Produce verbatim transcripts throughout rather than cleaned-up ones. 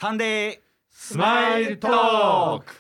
サンデースマイルトーク。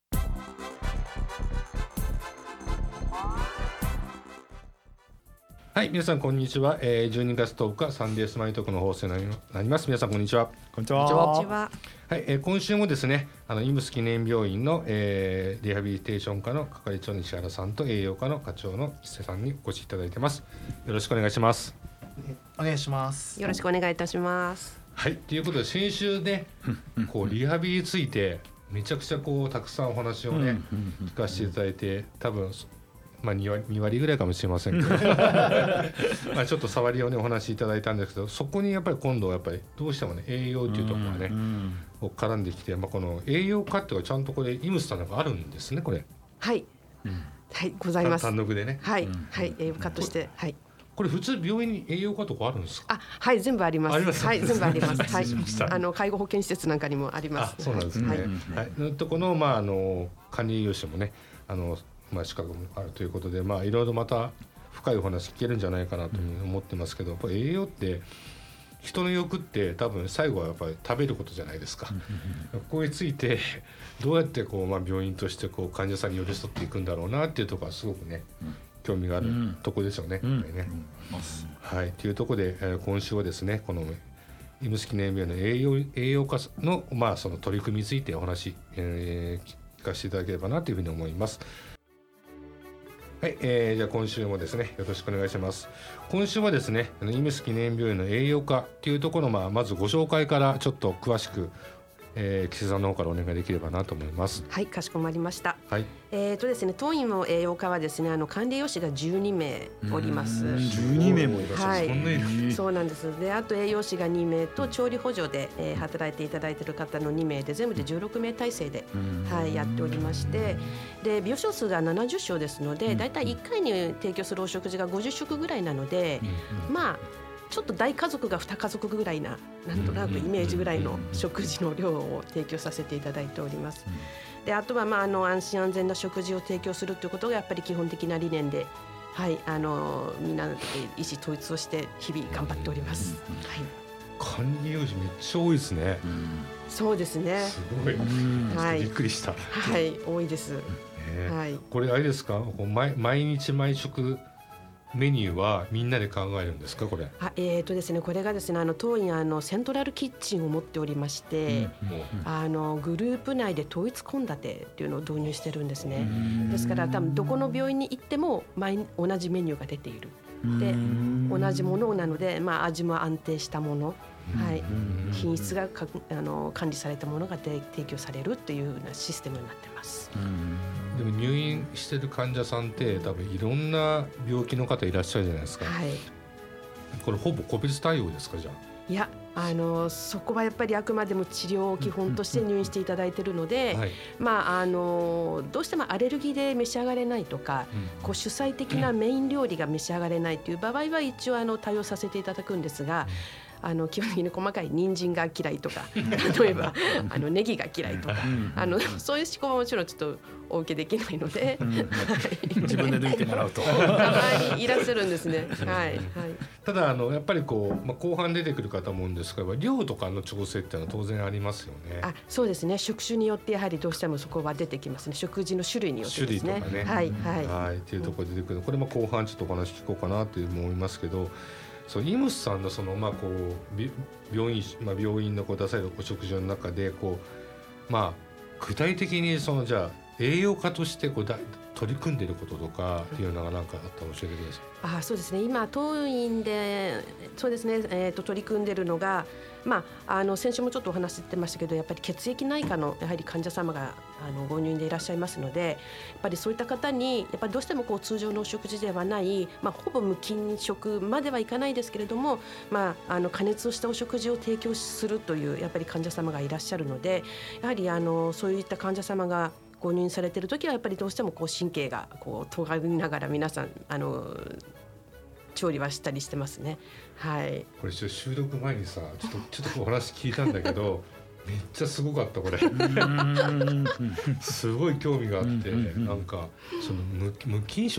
はい、皆さんこんにちは、えー、じゅうにがつとおかサンデースマイルトークの放送になります。皆さんこんにちは。 こんにちは。 はい、えー、今週もですね、あのイムス記念病院の、えー、リハビリテーション科の係長西原さんと栄養科の課長の木瀬さんにお越しいただいてます。よろしくお願いします。 お願いします。 よろしくお願いいたします。 はい、ということで先週ねこうリハビリについてめちゃくちゃこうたくさんお話をね聞かせていただいて、多分まあ、に割、に割ぐらいかもしれませんけどまあちょっと触りをねお話しいただいたんですけど、そこにやっぱり今度はやっぱりどうしてもね栄養っていうところがね、うんうん、絡んできて、まあ、この栄養科っていうのはちゃんとこれイムスさんなんかあるんですねこれ。 はい、うん、はいございます。 単独でね。 はい、うん、はい栄養科として、はい。 これ普通病院に栄養科とかあるんですか？ あ、はい全部あります。 ありますはい全部あります。はいあの介護保健施設なんかにもあります。 あ、そうなんですね。はい。はい、とこのまああの管理栄養士もねあのまあ資格もあるということで、まあいろいろまた深いお話聞けるんじゃないかなというふうに思ってますけど、やっぱり栄養って人の欲って多分最後はやっぱり食べることじゃないですか。ここについてどうやってこうまあ病院としてこう患者さんに寄り添っていくんだろうなっていうところはすごくね。興味があるところですよね。うん、ね、うん、はい、というところで、えー、今週はですねこのイムス記念病院の栄養栄養科のまあその取り組みについてお話、えー、聞かせていただければなというふうに思います。はい、えー、じゃあ今週もですねよろしくお願いします。今週はですねイムス記念病院の栄養科というところの、まあ、まずご紹介からちょっと詳しくえー、木瀬さんの方からお願いできればなと思います。 はい、かしこまりました。 はい、 えーとですね、当院の栄養科はですね、あの管理栄養士がじゅうにめいおります。 じゅうにめいもいらっしゃる。 はい、 そんないる。 そうなんです。で、あと栄養士がにめいと調理補助で、えー、働いていただいている方のにめいで全部でじゅうろくめい体制で、はい、やっておりまして、で病床数がななじゅっしょうですので、だいたいいっかいに提供するお食事がごじゅっしょくぐらいなので、まあちょっと大家族がに家族ぐらいななんとなくイメージぐらいの食事の量を提供させていただいております。であとはまああの安心安全な食事を提供するということがやっぱり基本的な理念で、はい、あのみんな意思統一をして日々頑張っております。 はい、管理栄養士めっちゃ多いですね。 うん、そうですね。 すごい。はい、びっくりした。 はい、多いです。 ね、はい、これあれですか？毎毎日毎食メニューはみんなで考えるんですかこれ？ あ、えーとですね、これがですねあの当院あのセントラルキッチンを持っておりまして、うんうん、あのグループ内で統一献立っていうのを導入してるんですね。ですから多分どこの病院に行っても毎同じメニューが出ている。で同じものなので、まあ、味も安定したもの、はい、品質がかあの管理されたものが提供されるというようなシステムになってます。 でも入院してる患者さんって多分いろんな病気の方いらっしゃるじゃないですか。はい、これほぼ個別対応ですか？じゃあいやあのそこはやっぱりあくまでも治療を基本として入院していただいているので、はい、まあ、あのどうしてもアレルギーで召し上がれないとか、うん、こう主菜的なメイン料理が召し上がれないという場合は一応あの対応させていただくんですが、あの基本的に細かい人参が嫌いとか例えばあのネギが嫌いとかあのそういう思考はもちろんちょっとお受けできないので、うんはい、 自分で抜いてもらうとたまにいらっしゃるんですね。はいはい、 ただあのやっぱりこう、まあ、後半出てくるかと思うんですが量とかの調整っていうのは当然ありますよね。 あ、そうですね。職種によってやはりどうしてもそこは出てきますね。食事の種類によってですね。 種類とかね、 はいはいはい、っていうところで出てくる。これも後半ちょっとお話聞こうかなと思いますけど、そうイムスさんのそのまあこう病院、まあ、病院のこう出されるお食事の中でこうまあ具体的にそのじゃあ栄養科としてこうだ取り組んでいることとかっていうのが何かあったら教えてください。 あ、そうですね。今当院でそうですね、えー、と取り組んでいるのが、まあ、あの先週もちょっとお話ししてましたけど、やっぱり血液内科のやはり患者様があのご入院でいらっしゃいますので、やっぱりそういった方にやっぱりどうしてもこう通常のお食事ではない、まあ、ほぼ無菌食まではいかないですけれども、まあ、あの加熱をしたお食事を提供するというやっぱり患者様がいらっしゃるので、やはりあのそういった患者様がご入院されているときはやっぱりどうしてもこう神経がこう尖りながら皆さんあの調理はしたりしてますね。はい、これ収録前にさちょっとちょっとお話聞いたんだけどめっちゃすごかったこれすごい興味があって、なんかその 無, 無菌食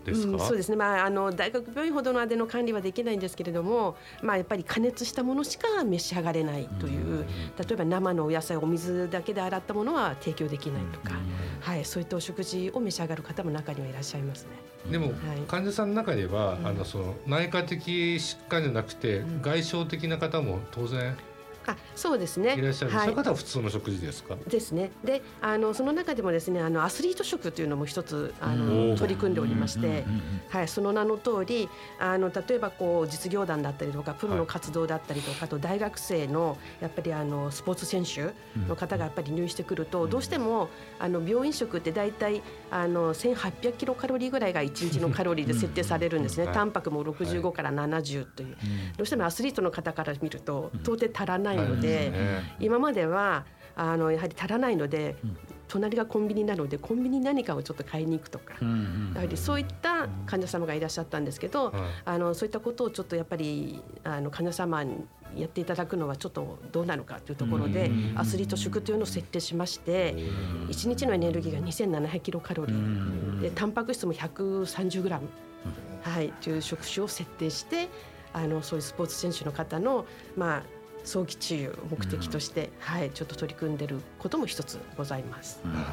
ですか？ うん、そうですね、まあ、あの大学病院ほどのあでの管理はできないんですけれども、まあ、やっぱり加熱したものしか召し上がれないという、例えば生のお野菜お水だけで洗ったものは提供できないとか、はい、そういったお食事を召し上がる方も中にはいらっしゃいますね。 でも、 はい、 患者さんの中では、 うん、 あのその内科的疾患じゃなくて、うん、外傷的な方も当然あそうですね、 いらっしゃる、 はい、 そういう方は普通の食事ですか？ ですね。で、あのその中でもですね、あのアスリート食というのも一つあの取り組んでおりまして、はい、その名の通り、あの例えばこう実業団だったりとかプロの活動だったりとか、はい、あと大学生のやっぱりあのスポーツ選手の方がやっぱり入院してくると、どうしてもあの病院食ってだいたいあのせんはっぴゃくキロカロリーぐらいがいちにちのカロリーで設定されるんですね。タンパクもろくじゅうごからななじゅうという、どうしてもアスリートの方から見ると到底足らないので、今まではあのやはり足らないので、うん、隣がコンビニなのでコンビニに何かをちょっと買いに行くとか、うんうんうん、やはりそういった患者様がいらっしゃったんですけど、うん、あのそういったことをちょっとやっぱりあの患者様にやっていただくのはちょっとどうなのかというところで、うん、アスリート食というのを設定しまして、うん、いちにちのエネルギーがにせんななひゃくキロカロリー、うん、でタンパク質もひゃくさんじゅうグラム、うん、はい、という食種を設定して、あのそういうスポーツ選手の方のまあ早期治癒を目的として、うん、はい、ちょっと取り組んでることも一つございます。はい、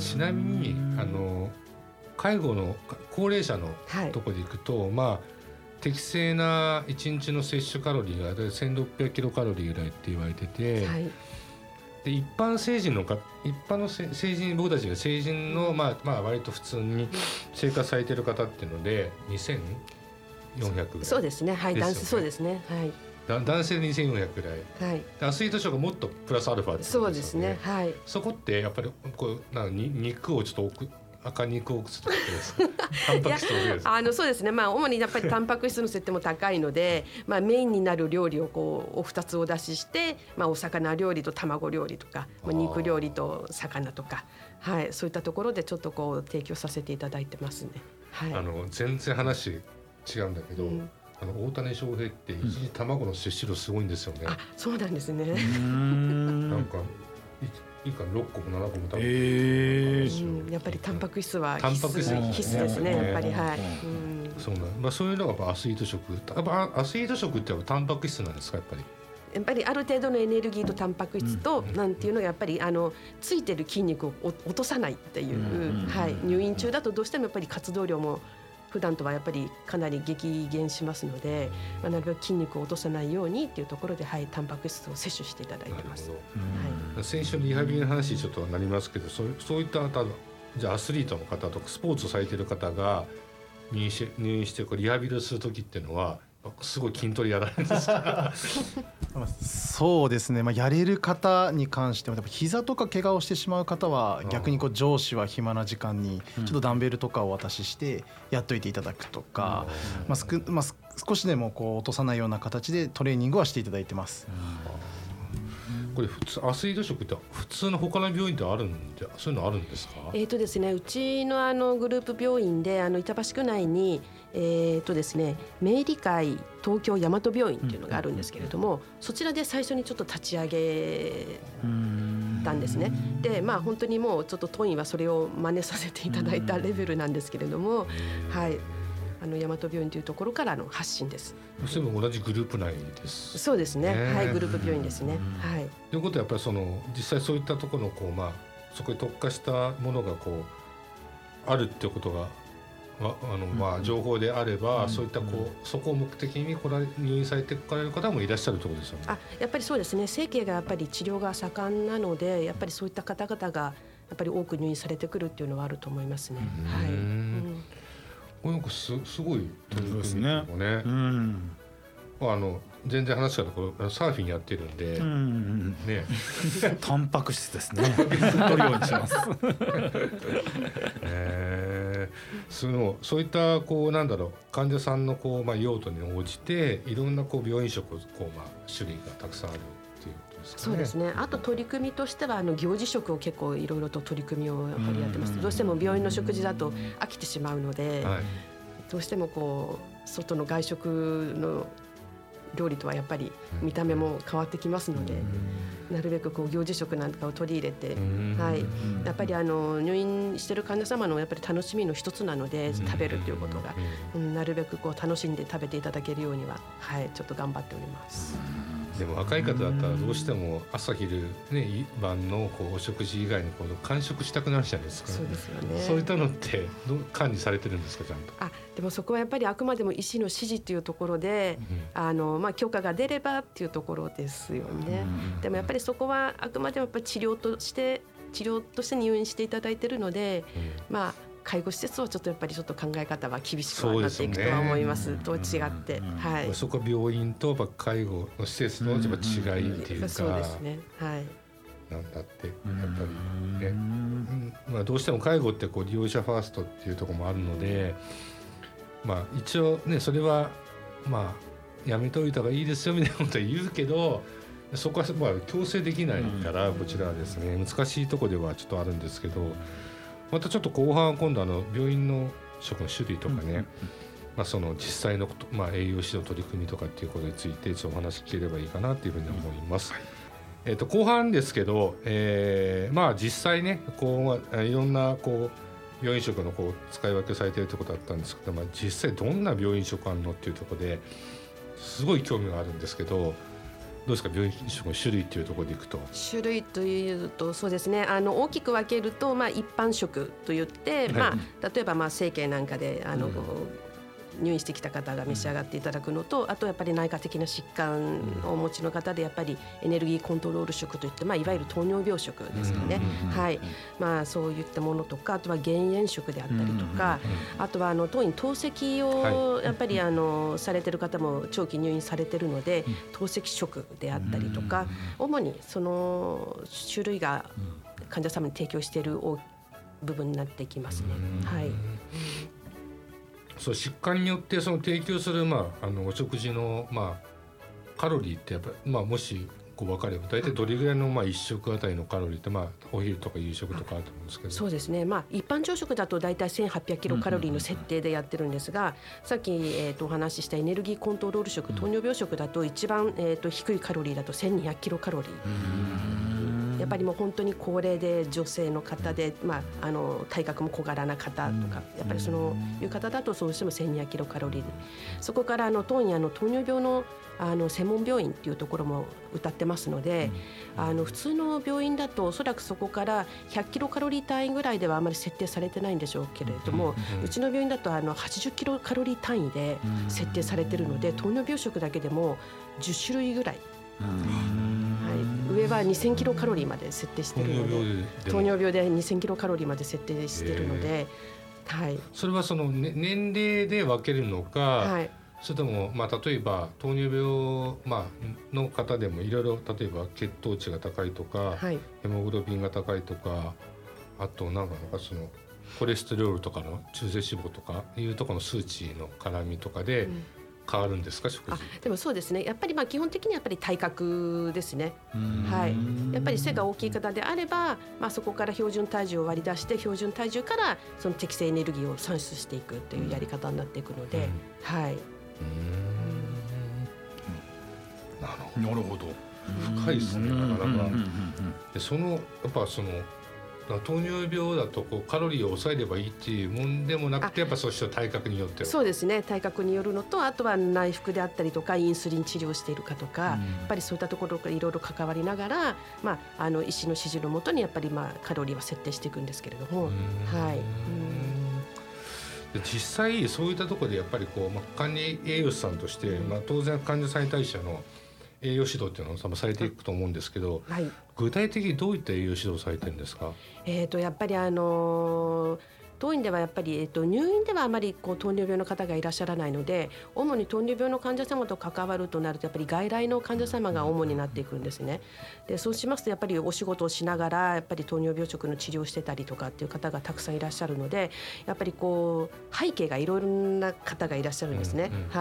ちなみにあの介護の高齢者のところでいくと、はい、まあ適正ないちにちの摂取カロリーがせんろっぴゃくキロカロリーぐらいって言われてて、はい、で一般成人のか一般の成人僕たちが成人の、まあ、まあ割と普通に生活されてる方っていうのでにせんよんひゃくぐらい、 そうですね、はい、男性そうですね、はい、 男性でにせんよんひゃくぐらい、はい、アスリート食がもっとプラスアルファってことですよね。そうですね、はい、そこってやっぱりこうなんかに肉をちょっと置く赤肉を置くとかですタンパク質を置くですあのそうですね、まあ、主にやっぱりタンパク質の設定も高いのでまあメインになる料理をこうお二つお出しして、まあ、お魚料理と卵料理とか、まあ、肉料理と魚とか、はい、そういったところでちょっとこう提供させていただいてますね。はい、 あの全然話違うんだけど、うん、あの大谷翔平って一時卵の摂取量すごいんですよね。 うん、あ、そうなんですね。 なんかいいかろっこもななこも食べて、 えーうん、やっぱりタンパク質は必須、必須ですね、やっぱり、はい、うん、 そうなん、まあ、そういうのがやっぱアスリート食、やっぱアスリート食ってタンパク質なんですか？やっぱりやっぱりある程度のエネルギーとタンパク質となんていうのがやっぱりあのついてる筋肉を落とさないっていう、はい、入院中だとどうしてもやっぱり活動量も普段とはやっぱりかなり激減しますので、まあ、なるべく筋肉を落とさないようにっていうところで、はい、タンパク質を摂取していただいてます。はい、 先週のリハビリの話ちょっとなりますけど、そう、そういった方、じゃあアスリートの方とかスポーツをされている方が入院し、入院してこうリハビリをする時っていうのはすごい筋トレやられるんですか？ そうですね、まあ、やれる方に関しては膝とか怪我をしてしまう方は逆にこう上司は暇な時間にちょっとダンベルとかをお渡ししてやっといていただくとか、まあすくまあ、少しでもこう落とさないような形でトレーニングはしていただいてます。 これ普通アスリート食って普通の他の病院ってあるんで、そういうのあるんですか？ えーとですね、うちのあのグループ病院であの板橋区内にえーとですね、明理会東京大和病院というのがあるんですけれども、うん、そちらで最初にちょっと立ち上げたんですね。で、まあ本当にもうちょっと当院はそれを真似させていただいたレベルなんですけれども、はい、あの大和病院というところからの発信です。 それも同じグループ内です。 そうですね、はい、グループ病院ですね。はい。 ということはやっぱりその実際そういったところのこう、まあ、そこに特化したものがこうあるっていうことがあのまあ情報であれば、うん、そういったこう、うん、そこを目的に来られ入院されてこられる方もいらっしゃるということですよね。 あ、やっぱりそうですね。整形がやっぱり治療が盛んなので、やっぱりそういった方々がやっぱり多く入院されてくるっていうのはあると思いますね。はい。うん、 これなんかすすごい取り組みですね。ね、うん、あの全然話からこれサーフィンやってるんで、うん、ね、 タンパク質ですね。取るようにします。 えー、そのそういったこうなんだろう患者さんのこうまあ用途に応じていろんなこう病院食こうまあ種類がたくさんあるっていうことですかね。 そうですね。あと取り組みとしてはあの行事食を結構いろいろと取り組みをやっぱりやってます。どうしても病院の食事だと飽きてしまうので、はい、どうしてもこう外の外食の料理とはやっぱり見た目も変わってきますので、なるべくこう行事食なんかを取り入れて、はい、やっぱりあの入院している患者様のやっぱり楽しみの一つなので、食べるということが、うん、なるべくこう楽しんで食べていただけるようには、はい、ちょっと頑張っております。 でも若い方だったらどうしても朝昼、ね、晩のこうお食事以外にこう間食したくなるじゃないですか。 そうですよね。 そういったのってどう管理されてるんですか、ちゃんと。 あ、でもそこはやっぱりあくまでも医師の指示というところで、うん、あのまあ、許可が出ればっていうところですよね。うん、でもやっぱりそこはあくまでもやっぱり治療として治療として入院していただいているので、うん、まあ介護施設はちょっとやっぱりちょっと考え方は厳しくはなっていくとは思います。と違って、はい、 そこは病院と介護の施設のやっぱ違いっていうか、 そうですね、はい、 なんだってやっぱりね、まあ、どうしても介護ってこう利用者ファーストっていうところもあるので、まあ、一応ねそれはまあやめといた方がいいですよみたいなことは言うけど、そこはまあ強制できないからこちらはですね難しいところではちょっとあるんですけど、またちょっと後半今度あの病院の食の種類とかね、まあ、その実際のこと、まあ、栄養指導取り組みとかっていうことについてちょっとお話聞ければいいかなというふうに思います。はい、えー、と後半ですけど、えー、まあ実際ねこういろんなこう病院食のこう使い分けされているということだったんですけど、まあ、実際どんな病院食あるのっていうところですごい興味があるんですけど、どうですか病院食の種類っていうところでいくと。 種類というとそうですね、あの大きく分けると、まあ、一般食といって、はい、まあ、例えばまあ生計なんかであの、うん、入院してきた方が召し上がっていただくのと、あとやっぱり内科的な疾患をお持ちの方でやっぱりエネルギーコントロール食といって、まあ、いわゆる糖尿病食ですかね、はい、まあ、そういったものとか、あとは減塩食であったりとか、あとはあの当院透析をやっぱりあのされてる方も長期入院されてるので、透析食であったりとか、主にその種類が患者様に提供している部分になってきますね。はい。 そう、疾患によってその提供する、まあ、あのお食事の、まあ、カロリーってやっぱり、まあ、もしこう分かれば大体どれぐらいの、まあ、いっ食あたりのカロリーって、まあ、お昼とか夕食とかあると思うんですけど。 そうですね、まあ、一般朝食だと大体せんはっぴゃくキロカロリーの設定でやってるんですが、さっき、えー、とお話ししたエネルギーコントロール食、糖尿病食だと一番、えー、と低いカロリーだとせんにひゃくキロカロリー。やっぱりもう本当に高齢で女性の方で、まあ、あの体格も小柄な方とか、やっぱりそのいう方だとそうしてもせんにひゃくキロカロリーで、そこからあの当院あの糖尿病のあの専門病院っていうところも謳ってますので、うん、あの普通の病院だとおそらくそこからひゃくキロカロリー単位ぐらいではあまり設定されてないんでしょうけれども、うんうん、うちの病院だとあのはちじゅっキロカロリー単位で設定されてるので、糖尿病食だけでもじゅっ種類ぐらい、はい、上はにせんキロカロリーまで設定しているので、糖尿病でにせんキロカロリーまで設定しているので、はい、 それはその、ね、年齢で分けるのか、はい、それとも、まあ、例えば糖尿病、まあの方でもいろいろ、例えば血糖値が高いとか、はい、ヘモグロビンが高いとか、あとなんかそのコレステロールとかの中性脂肪とかいうところの数値の絡みとかで、うん、変わるんですか、食事。 あ、でもそうですね、やっぱりまあ基本的にはやっぱり体格ですね。はい、やっぱり背が大きい方であれば、まあ、そこから標準体重を割り出して標準体重からその適正エネルギーを算出していくというやり方になっていくので、うん、はい。うーん、なるほど。深いですね、なかなか。で、そのやっぱその糖尿病だとこうカロリーを抑えればいいっていうもんでもなくて、やっぱそうした体格によっては。 そうですね、体格によるのと、あとは内服であったりとかインスリン治療しているかとか、うん、やっぱりそういったところがいろいろ関わりながら、まあ、あの医師の指示のもとにやっぱりまあカロリーは設定していくんですけれども、はい。 で、実際そういったところでやっぱりこう、まあ、管理栄養士さんとして、まあ、当然患者さんに対しての栄養指導っていうのをされていくと思うんですけど、はい、具体的にどういった栄養指導をされてるんですか？ えーと、やっぱりあのー当院ではやっぱり、えー、と入院ではあまりこう糖尿病の方がいらっしゃらないので、主に糖尿病の患者様と関わるとなるとやっぱり外来の患者様が主になっていくんですね。で、そうしますとやっぱりお仕事をしながらやっぱり糖尿病食の治療をしてたりとかっていう方がたくさんいらっしゃるので、やっぱりこう背景がいろいろな方がいらっしゃるんですね、うんうん、はい。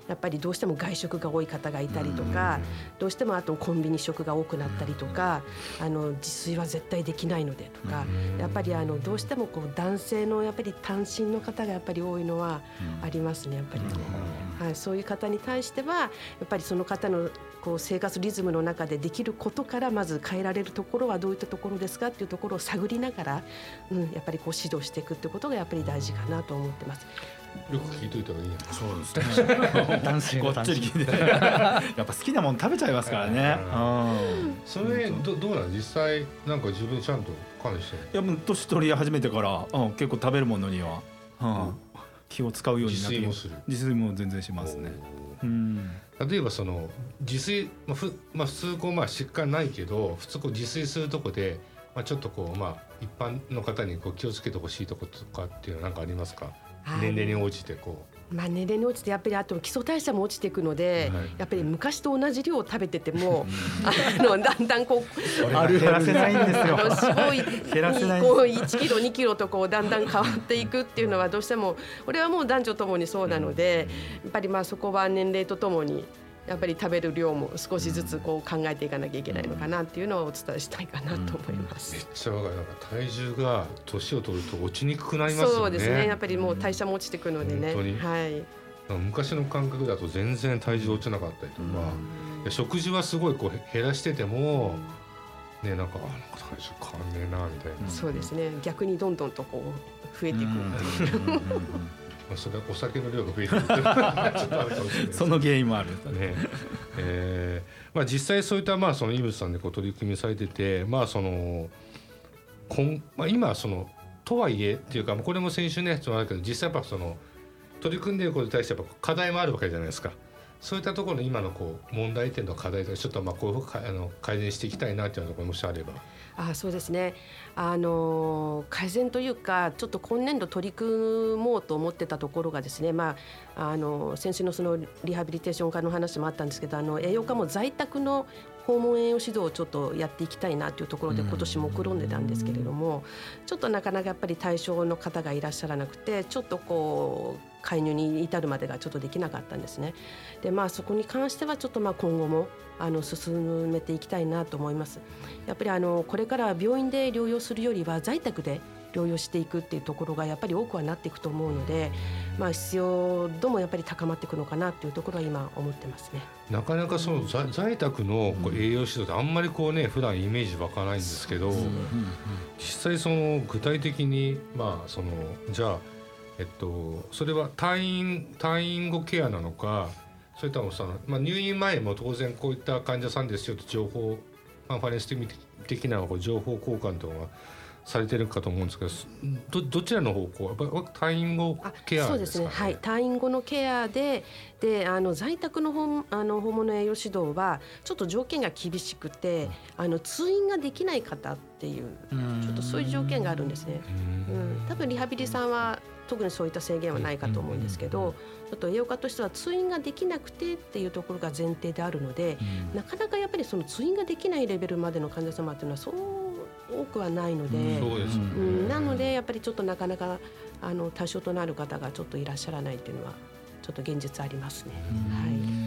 やっぱりどうしても外食が多い方がいたりとか、どうしてもあとコンビニ食が多くなったりとか、あの自炊は絶対できないのでとか、やっぱりあのどうしてもこう男性のやっぱり単身の方がやっぱり多いのはありますね、やっぱりね。はい、そういう方に対してはやっぱりその方のこう生活リズムの中でできることからまず変えられるところはどういったところですかっていうところを探りながら、うん、やっぱりこう指導していくってことがやっぱり大事かなと思ってます。 よく聞いといた方がいいね。 そうですね。男子ごっちり聞いてやっぱ好きなもの食べちゃいますからね。 それどどうなの実際なんか自分ちゃんと管理してる？ いやもう年取り始めてから、うん、結構食べるものには、うん、気を使うようになって、 自炊もする。 自炊も全然しますね。うん、 例えばその自炊、まあふまあ、普通こうまあ疾患ないけど普通こう自炊するとこで、まあ、ちょっとこうまあ一般の方にこう気をつけてほしいところとかっていうのは何かありますか？年齢に応じてこう、 まあ、年齢に応じてやっぱりあと基礎代謝も落ちていくので、はい、やっぱり昔と同じ量を食べててもあのだんだんこうある減らせないんですよ。 脂肪こういちキロにキロとこうだんだん変わっていくっていうのはどうしてもこれはもう男女ともにそうなので、やっぱりまあそこは年齢とともにやっぱり食べる量も少しずつこう考えていかなきゃいけないのかなっていうのはお伝えしたいかなと思います。 めっちゃわかる。なんか体重が年を取ると落ちにくくなりますよね。 そうですね。やっぱりもう代謝も落ちてくるのでね。 本当に、 はい。 昔の感覚だと全然体重落ちなかったりとか、いや食事はすごいこう減らしてても、ね、なんかあなんか体重変わんねえなみたいな。 そうですね。逆にどんどんとこう増えていくっていう。 それはお酒の量が増えてるってちょっとあるかもしれない。 その原因もあるね。えーまあ、実際そういったまあそのイムスさんでこう取り組みされてて、まあその今まあ今そのとはいえっていうかこれも先週ねそのあるけど実際やっぱその取り組んでいることに対してやっぱ課題もあるわけじゃないですか。そういったところの今のこう問題点の課題とちょっとまあこういうふうにあの改善していきたいなというところもしあれば。 あそうですね、あの改善というかちょっと今年度取り組もうと思ってたところがですね、まあ、あの先週のそのリハビリテーション科の話もあったんですけど、あの栄養科も在宅の訪問栄養指導をちょっとやっていきたいなというところで今年目論んでたんですけれども、ちょっとなかなかやっぱり対象の方がいらっしゃらなくてちょっとこう介入に至るまでがちょっとできなかったんですね。で、まあ、そこに関してはちょっとまあ今後もあの進めていきたいなと思います。やっぱりあのこれから病院で療養するよりは在宅で療養していくっていうところがやっぱり多くはなっていくと思うので、まあ、必要度もやっぱり高まっていくのかなっていうところは今思ってますね。 なかなかその在、在宅のこう栄養指導ってあんまりこうね普段イメージ湧かないんですけど、実際その具体的にまあそのじゃあえっとそれは退院退院後ケアなのか、それともその、まあ、入院前も当然こういった患者さんですよと情報、カンファレンス的な情報交換というのがされてるかと思うんですけど、 ど, どちらの方向、やっぱ退院後ケアですかね。 そうですね、はい、退院後のケアで、であの在宅の訪あの訪問の栄養指導はちょっと条件が厳しくて、あの通院ができない方っていうちょっとそういう条件があるんですね。うん、多分リハビリさんは特にそういった制限はないかと思うんですけど、ちょっと栄養科としては通院ができなくてっていうところが前提であるので、うん、なかなかやっぱりその通院ができないレベルまでの患者様っていうのはそう多くはないので、 そうですね、 うん、なのでやっぱりちょっとなかなかあの対象となる方がちょっといらっしゃらないっていうのはちょっと現実ありますね。はい、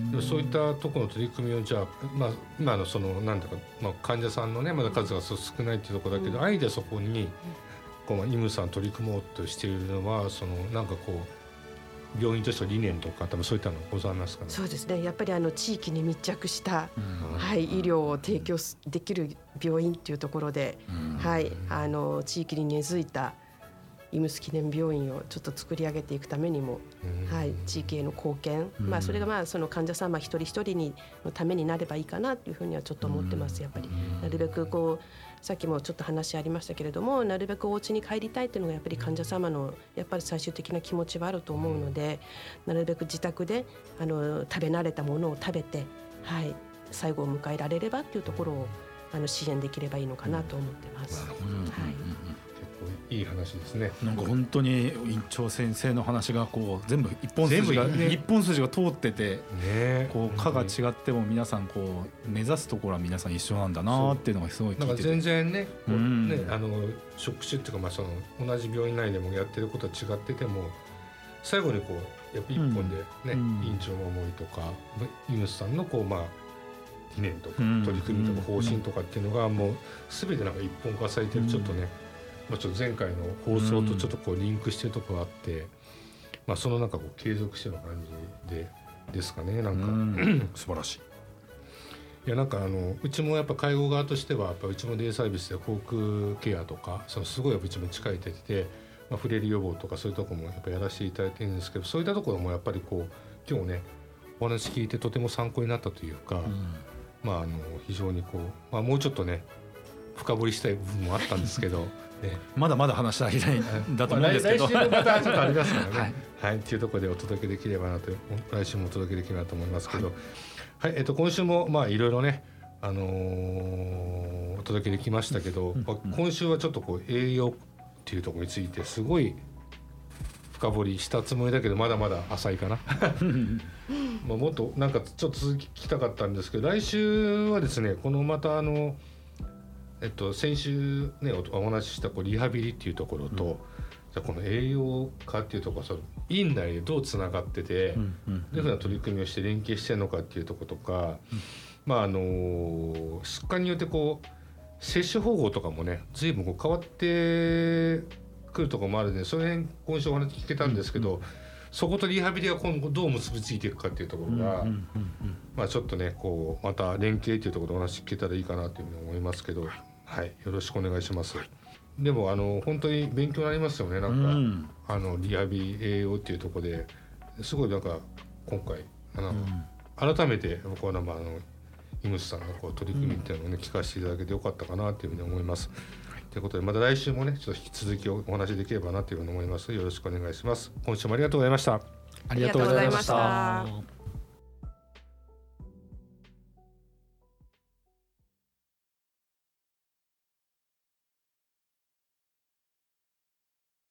でもそういったところの取り組みをじゃあ、まあ、今のそのなんていうか、まあ、患者さんのねまだ数が少ないっていうところだけど、うん、あえてそこにこうイムさん取り組もうとしているのはそのなんかこう病院としての理念とか多分そういったのございますかね。 そうですね、やっぱりあの地域に密着した、うんはい、医療を提供できる病院というところで、うんはい、あの地域に根付いたイムス記念病院をちょっと作り上げていくためにも、うんはい、地域への貢献、うんまあ、それがまあその患者様一人一人にのためになればいいかなというふうにはちょっと思ってます。やっぱりなるべくこうさっきもちょっと話ありましたけれども、なるべくお家に帰りたいというのがやっぱり患者様のやっぱり最終的な気持ちはあると思うので、なるべく自宅であの食べ慣れたものを食べて、はい、最後を迎えられればというところをあの支援できればいいのかなと思ってます。 いい話ですね。 なんか本当に院長先生の話がこう全部一本筋が、ね、一本筋が通ってて、ね、こう科が違っても皆さんこう目指すところは皆さん一緒なんだなっていうのがすごい聞いてて、 なんか全然ね、こうねあの職種っていうかまあその同じ病院内でもやってることは違ってても最後にこうやっぱ一本でね、うん、院長の思いとかイムスさんのこうまあ理念とか取り組みとか方針とかっていうのがもう全てなんか一本化されてる、ちょっとね、まあ、ちょっと前回の放送とちょっとこうリンクしてるところがあって、まあ、そのなんかこう継続してる感じでですかね。なんか、うん、 素晴らしい。 いやなんかあのうちもやっぱ介護側としてはやっぱうちもデイサービスで口腔ケアとかそのすごいやっぱうちも近い手で、まあ、フレイル予防とかそういうところもやっぱやらせていただいてるんですけど、そういったところもやっぱりこう今日ねお話聞いてとても参考になったというか、うん、まああの非常にこう、まあ、もうちょっとね深掘りしたい部分もあったんですけど、ね、 まだまだ話したいんだと思うんですけど、 来週もまたちょっとありますからねはい、はい、っていうところでお届けできればなと、来週もお届けできればなと思いますけど、はいはい、えっと、今週もまあいろいろね、あのー、お届けできましたけど、うんうん、今週はちょっとこう栄養っていうところについてすごい深掘りしたつもりだけどまだまだ浅いかなまあもっとなんかちょっと続きたかったんですけど、来週はですねこのまたあのえっと先週ねお話ししたこうリハビリっていうところと、うん、じゃこの栄養科っていうところ、その院内でどうつながってて、うんうんうん、どういうふうな取り組みをして連携してるのかっていうところとか、うん、まああの疾患によってこう接種方法とかもね随分こう変わってくるところもあるので、その辺今週お話聞けたんですけど、うんうん、そことリハビリが今後どう結びついていくかっていうところが、うんうんうんうん、まあちょっとねこうまた連携っていうところでお話聞けたらいいかなというふうに思いますけど、はい、よろしくお願いします。はい、でもあの本当に勉強になりますよね。なんか、うん、あのリハビリ栄養っていうところですごいなんか今回あの、うん、改めて僕はなんかあのイムスさんのこう取り組みっていうのをね、うん、聞かせていただけてよかったかなというふうに思います。はい、ということでまた来週もねちょっと引き続きお話できればなというふうに思います。よろしくお願いします。今週もありがとうございました。 ありがとうございました。